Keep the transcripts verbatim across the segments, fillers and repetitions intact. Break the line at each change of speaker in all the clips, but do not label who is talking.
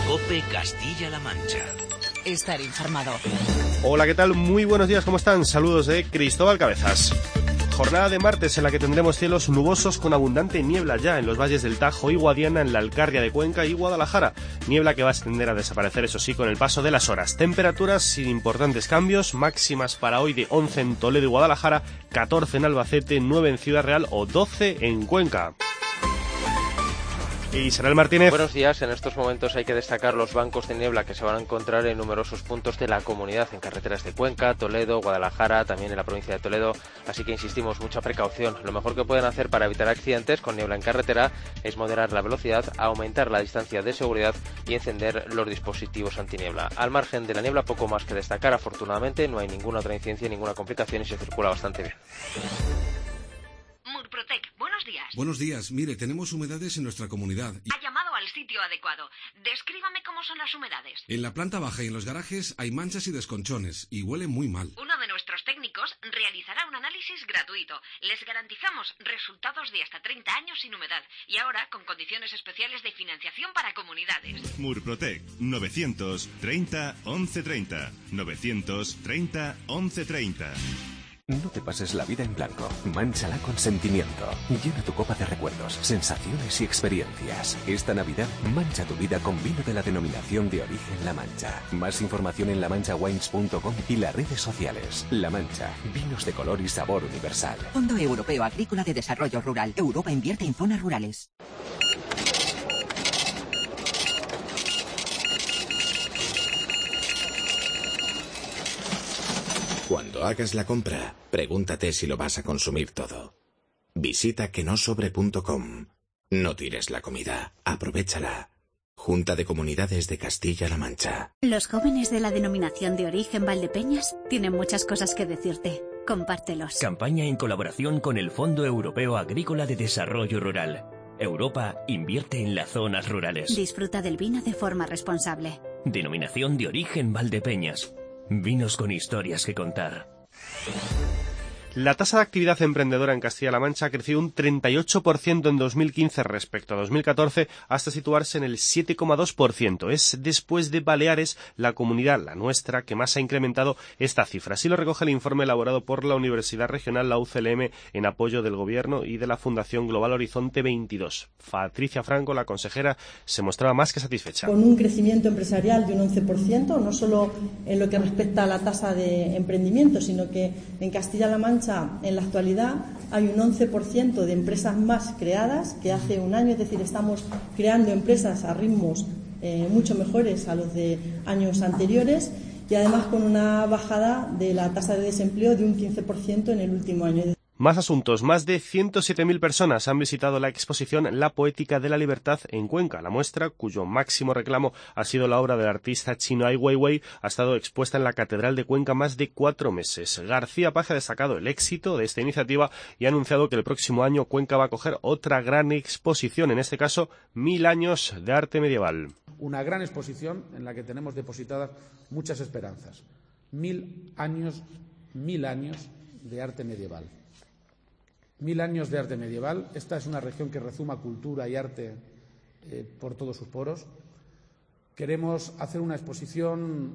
COPE Castilla-La Mancha.
Estar informado.
Hola, ¿qué tal? Muy buenos días, ¿cómo están? Saludos de Cristóbal Cabezas. Jornada de martes en la que tendremos cielos nubosos con abundante niebla ya en los valles del Tajo y Guadiana, en la Alcarria de Cuenca y Guadalajara. Niebla que va a tender a desaparecer, eso sí, con el paso de las horas. Temperaturas sin importantes cambios, máximas para hoy de once en Toledo y Guadalajara, catorce en Albacete, nueve en Ciudad Real o doce en Cuenca. Isabel Martínez.
Buenos días. En estos momentos hay que destacar los bancos de niebla que se van a encontrar en numerosos puntos de la comunidad, en carreteras de Cuenca, Toledo, Guadalajara, también en la provincia de Toledo. Así que insistimos, mucha precaución. Lo mejor que pueden hacer para evitar accidentes con niebla en carretera es moderar la velocidad, aumentar la distancia de seguridad y encender los dispositivos antiniebla. Al margen de la niebla, poco más que destacar. Afortunadamente no hay ninguna otra incidencia, ninguna complicación y se circula bastante bien.
Murprotec, buenos días.
Buenos días. Mire, tenemos humedades en nuestra comunidad. Y...
Ha llamado al sitio adecuado. Descríbame cómo son las humedades.
En la planta baja y en los garajes hay manchas y desconchones y huele muy mal.
Uno de nuestros técnicos realizará un análisis gratuito. Les garantizamos resultados de hasta treinta años sin humedad y ahora con condiciones especiales de financiación para comunidades.
Murprotec, novecientos treinta once treinta. novecientos treinta once treinta.
No te pases la vida en blanco. Mánchala con sentimiento. Llena tu copa de recuerdos, sensaciones y experiencias. Esta Navidad, mancha tu vida con vino de la denominación de origen La Mancha. Más información en la mancha wines punto com y las redes sociales. La Mancha, vinos de color y sabor universal.
Fondo Europeo Agrícola de Desarrollo Rural. Europa invierte en zonas rurales.
Cuando hagas la compra, pregúntate si lo vas a consumir todo. Visita que no sobre punto com. No tires la comida, aprovéchala. Junta de Comunidades de Castilla-La Mancha.
Los jóvenes de la denominación de origen Valdepeñas tienen muchas cosas que decirte. Compártelos.
Campaña en colaboración con el Fondo Europeo Agrícola de Desarrollo Rural. Europa invierte en las zonas rurales.
Disfruta del vino de forma responsable.
Denominación de origen Valdepeñas. Vinos con historias que contar.
La tasa de actividad emprendedora en Castilla-La Mancha ha crecido un treinta y ocho por ciento en dos mil quince respecto a dos mil catorce, hasta situarse en el siete coma dos por ciento. Es después de Baleares la comunidad, la nuestra, que más ha incrementado esta cifra. Así lo recoge el informe elaborado por la Universidad Regional, la U C L M, en apoyo del Gobierno y de la Fundación Global Horizonte veintidós. Patricia Franco, la consejera, se mostraba más que satisfecha.
Con un crecimiento empresarial de un once por ciento, no solo en lo que respecta a la tasa de emprendimiento, sino que en Castilla-La Mancha en la actualidad hay un once por ciento de empresas más creadas que hace un año, es decir, estamos creando empresas a ritmos eh, mucho mejores a los de años anteriores y además con una bajada de la tasa de desempleo de un quince por ciento en el último año.
Más asuntos. Más de ciento siete mil personas han visitado la exposición La Poética de la Libertad en Cuenca. La muestra, cuyo máximo reclamo ha sido la obra del artista chino Ai Weiwei, ha estado expuesta en la Catedral de Cuenca más de cuatro meses. García Paz ha destacado el éxito de esta iniciativa y ha anunciado que el próximo año Cuenca va a acoger otra gran exposición, en este caso, Mil años de arte medieval.
Una gran exposición en la que tenemos depositadas muchas esperanzas. Mil años, mil años de arte medieval. Mil años de arte medieval. Esta es una región que rezuma cultura y arte eh, por todos sus poros. Queremos hacer una exposición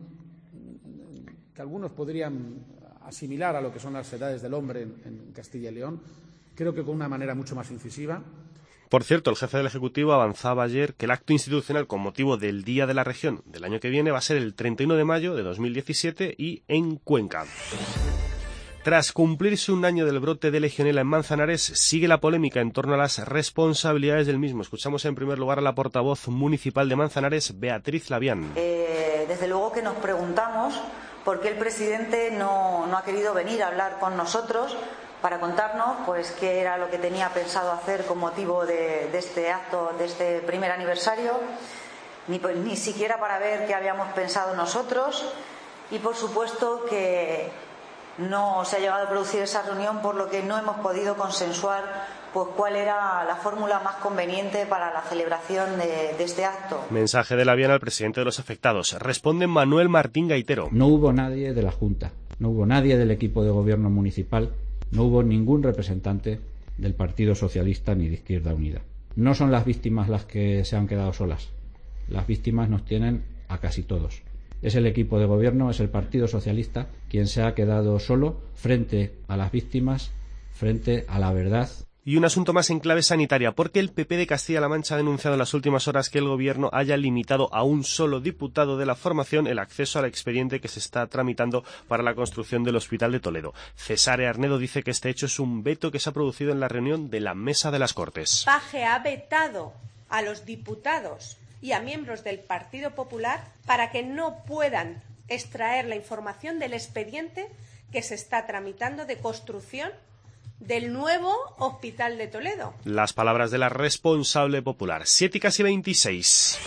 que algunos podrían asimilar a lo que son las edades del hombre en, en Castilla y León, creo que con una manera mucho más incisiva.
Por cierto, el jefe del Ejecutivo avanzaba ayer que el acto institucional con motivo del Día de la Región del año que viene va a ser el treinta y uno de mayo de dos mil diecisiete y en Cuenca. Tras cumplirse un año del brote de Legionela en Manzanares, sigue la polémica en torno a las responsabilidades del mismo. Escuchamos en primer lugar a la portavoz municipal de Manzanares, Beatriz Labián.
Eh, desde luego que nos preguntamos por qué el presidente no, no ha querido venir a hablar con nosotros para contarnos pues qué era lo que tenía pensado hacer con motivo de, de este acto, de este primer aniversario, ni, ni siquiera para ver qué habíamos pensado nosotros y por supuesto que no se ha llegado a producir esa reunión, por lo que no hemos podido consensuar pues cuál era la fórmula más conveniente para la celebración de, de este acto.
Mensaje de Labián al presidente de los afectados. Responde Manuel Martín Gaitero.
No hubo nadie de la Junta, no hubo nadie del equipo de gobierno municipal, no hubo ningún representante del Partido Socialista ni de Izquierda Unida. No son las víctimas las que se han quedado solas. las víctimas nos tienen a casi todos. Es el equipo de gobierno, es el Partido Socialista quien se ha quedado solo frente a las víctimas, frente a la verdad.
Y un asunto más en clave sanitaria, porque el P P de Castilla-La Mancha ha denunciado en las últimas horas que el Gobierno haya limitado a un solo diputado de la formación el acceso al expediente que se está tramitando para la construcción del Hospital de Toledo. Cesare Arnedo dice que este hecho es un veto que se ha producido en la reunión de la Mesa de las Cortes.
Paje ha vetado a los diputados y a miembros del Partido Popular para que no puedan extraer la información del expediente que se está tramitando de construcción del nuevo Hospital de Toledo.
Las palabras de la responsable popular. siete y casi veintiséis.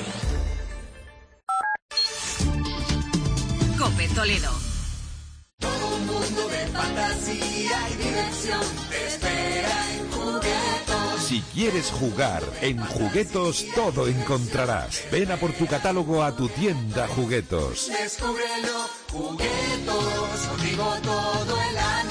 COPE Toledo.
Todo un mundo de fantasía y diversión te espera en Juguetos.
Si quieres jugar, en Juguetos todo encontrarás. Ven a por tu catálogo a tu tienda Juguetos.
Descúbrelo, Juguetos, contigo todo el año.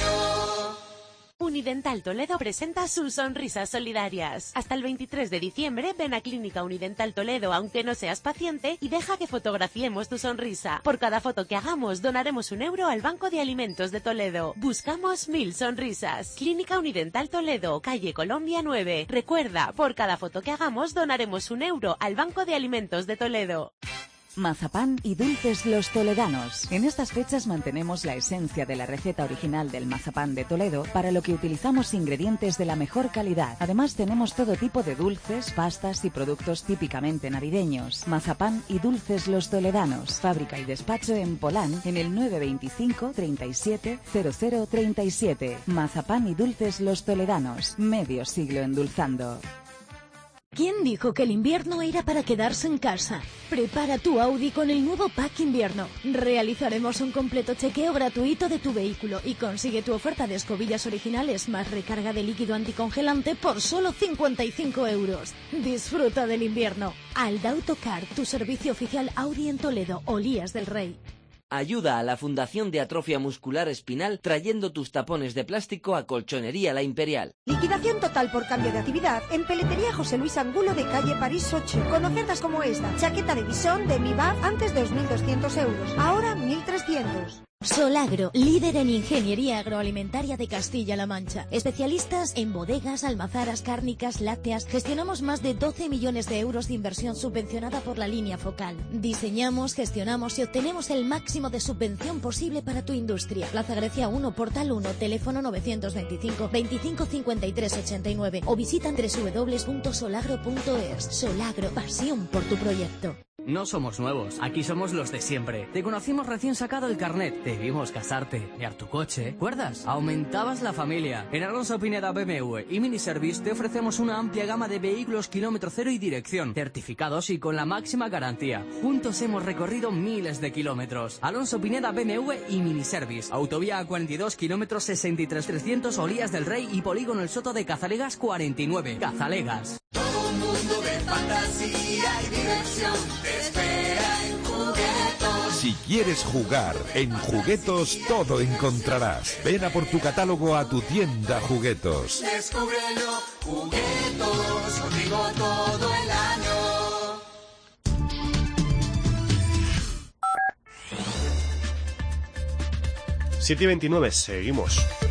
Unidental Toledo presenta sus sonrisas solidarias. Hasta el veintitrés de diciembre ven a Clínica Unidental Toledo aunque no seas paciente y deja que fotografiemos tu sonrisa. Por cada foto que hagamos donaremos un euro al Banco de Alimentos de Toledo. Buscamos mil sonrisas. Clínica Unidental Toledo, calle Colombia nueve. Recuerda, por cada foto que hagamos donaremos un euro al Banco de Alimentos de Toledo.
Mazapán y dulces Los Toledanos. En estas fechas mantenemos la esencia de la receta original del mazapán de Toledo, para lo que utilizamos ingredientes de la mejor calidad. Además tenemos todo tipo de dulces, pastas y productos típicamente navideños. Mazapán y dulces Los Toledanos. Fábrica y despacho en Polán, en el nueve veinticinco treinta y siete cero cero treinta y siete. Mazapán y dulces Los Toledanos. Medio siglo endulzando.
¿Quién dijo que el invierno era para quedarse en casa? Prepara tu Audi con el nuevo Pack Invierno. Realizaremos un completo chequeo gratuito de tu vehículo y consigue tu oferta de escobillas originales más recarga de líquido anticongelante por solo cincuenta y cinco euros. Disfruta del invierno. Alda Autocar, tu servicio oficial Audi en Toledo, Olías del Rey.
Ayuda a la Fundación de Atrofia Muscular Espinal trayendo tus tapones de plástico a Colchonería La Imperial.
Liquidación total por cambio de actividad en Peletería José Luis Angulo de calle París ocho. Con ofertas como esta. Chaqueta de visón de Mivar antes dos mil doscientos euros. Ahora mil trescientos.
Solagro, líder en ingeniería agroalimentaria de Castilla-La Mancha. Especialistas en bodegas, almazaras, cárnicas, lácteas. Gestionamos más de doce millones de euros de inversión subvencionada por la línea focal. Diseñamos, gestionamos y obtenemos el máximo de subvención posible para tu industria. Plaza Grecia uno, Portal uno, teléfono novecientos veinticinco veinticinco cincuenta y tres ochenta y nueve o visita doble u doble u doble u punto solagro punto es. Solagro, pasión por tu proyecto.
No somos nuevos, aquí somos los de siempre. Te conocimos recién sacado el carnet, te vimos casarte, enviar tu coche, ¿recuerdas? Aumentabas la familia. En Alonso Pineda B M W y Miniservice te ofrecemos una amplia gama de vehículos kilómetro cero y dirección, certificados y con la máxima garantía. Juntos hemos recorrido miles de kilómetros. Alonso Pineda B M W y Miniservice. Autovía A cuarenta y dos, kilómetros sesenta y tres trescientos, Olías del Rey y Polígono El Soto de Cazalegas cuarenta y nueve. Cazalegas.
Todo un mundo de fantasía y diversión te espera en Juguetos.
Si quieres jugar, en Juguetos todo encontrarás. Ven a por tu catálogo a tu tienda Juguetos.
Descúbrelo, Juguetos, contigo todo el año.
siete y veintinueve, seguimos.